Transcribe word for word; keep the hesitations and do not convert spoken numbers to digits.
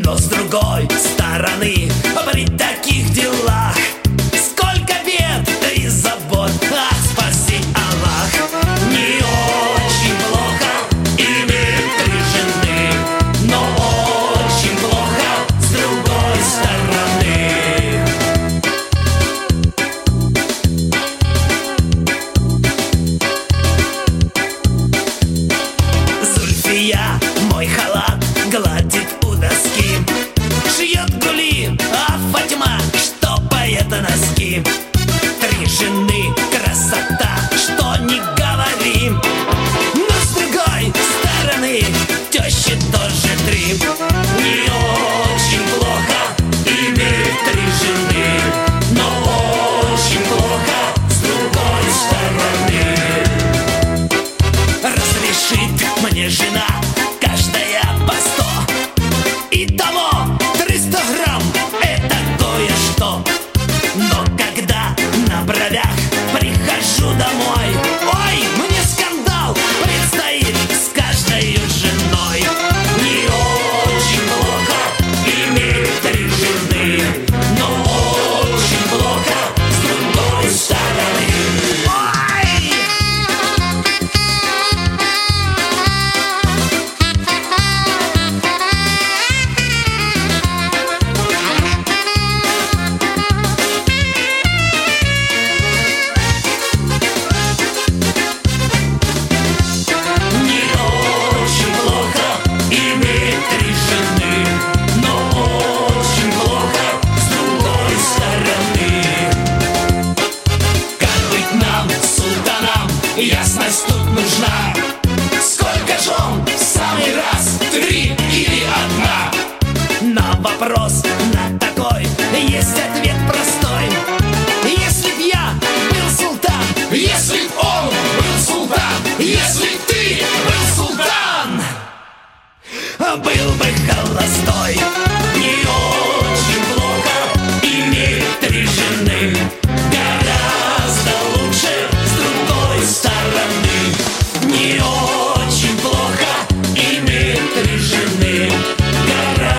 Но с другой стороны, при таких делах сколько бед и забот, ах, спаси Аллах. Не очень плохо иметь три жены, но очень плохо с другой стороны. Зульфия мой халат гладит у доски, шьет гули, а Фатима штопает носки. Три жены, красота, что не говори. Но с другой стороны, тещи тоже три. Не очень плохо иметь три жены, но очень плохо с другой стороны. Разрешит мне жена каждая по сто, итого триста грамм, это кое-что. Но когда на бровях прихожу домой,